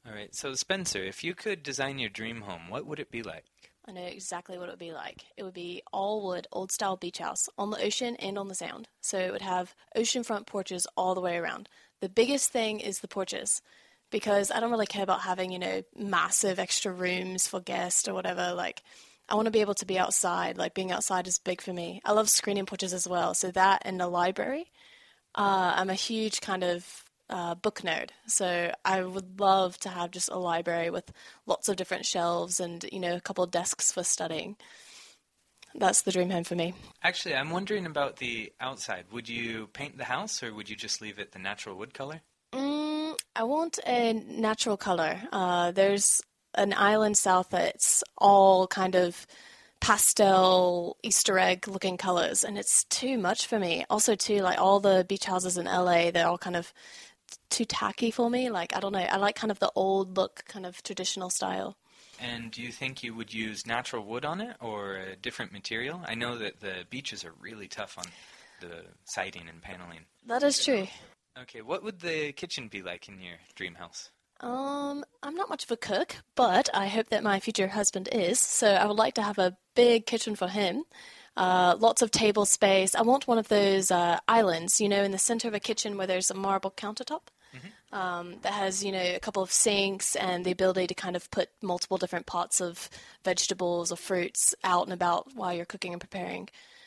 All right. So, Spencer, if you could design your dream home, what would it be like? I know exactly what it would be like. It would be all wood, old style beach house on the ocean and on the sound. So it would have oceanfront porches all the way around. The biggest thing is the porches because I don't really care about having, massive extra rooms for guests or whatever. Like, I want to be able to be outside. Like, being outside is big for me. I love screening porches as well. So that and the library. I'm a huge kind of book nerd, so I would love to have just a library with lots of different shelves and, a couple of desks for studying. That's the dream home for me. Actually, I'm wondering about the outside. Would you paint the house or would you just leave it the natural wood color? I want a natural color. There's an island south that's all kind of pastel Easter egg looking colors, and it's too much for me. Also, too, like all the beach houses in LA, they're all kind of too tacky for me. Like, I don't know. I like kind of the old look, kind of traditional style. And do you think you would use natural wood on it or a different material? I know that the beaches are really tough on the siding and paneling. That is true. Okay, what would the kitchen be like in your dream house? I'm not much of a cook, but I hope that my future husband is. So I would like to have a big kitchen for him. Lots of table space. I want one of those islands, in the center of a kitchen where there's a marble countertop. That has, a couple of sinks and the ability to kind of put multiple different pots of vegetables or fruits out and about while you're cooking and preparing.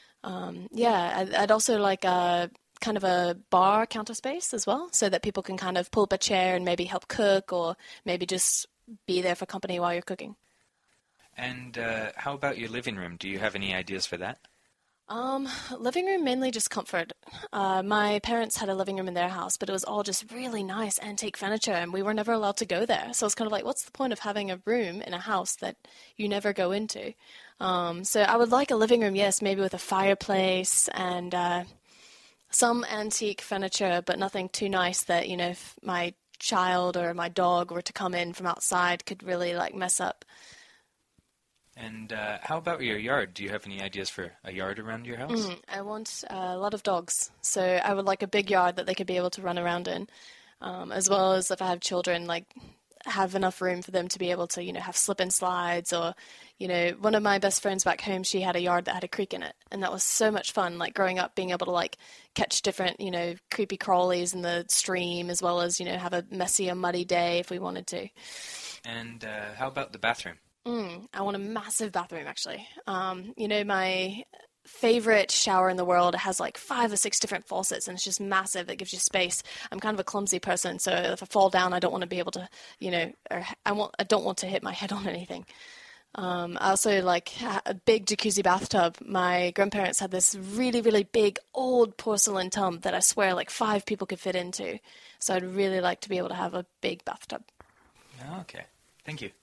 I'd also like kind of a bar counter space as well, so that people can kind of pull up a chair and maybe help cook or maybe just be there for company while you're cooking. And how about your living room? Do you have any ideas for that? Living room, mainly just comfort. My parents had a living room in their house, but it was all just really nice antique furniture, and we were never allowed to go there. So it's kind of like, what's the point of having a room in a house that you never go into? So I would like a living room, yes, maybe with a fireplace and some antique furniture, but nothing too nice that, if my child or my dog were to come in from outside could really, mess up. And how about your yard? Do you have any ideas for a yard around your house? I want a lot of dogs, so I would like a big yard that they could be able to run around in, as well as if I have children, have enough room for them to be able to, have slip-and slides or, one of my best friends back home, she had a yard that had a creek in it, and that was so much fun, growing up, being able to, catch different, creepy crawlies in the stream, as well as, have a messy or muddy day if we wanted to. And how about the bathroom? I want a massive bathroom, actually. My favorite shower in the world has 5 or 6 different faucets, and it's just massive. It gives you space. I'm kind of a clumsy person, so if I fall down, I don't want to be able to, I don't want to hit my head on anything. I also like a big jacuzzi bathtub. My grandparents had this really, really big old porcelain tub that I swear 5 people could fit into. So I'd really like to be able to have a big bathtub. Okay. Thank you.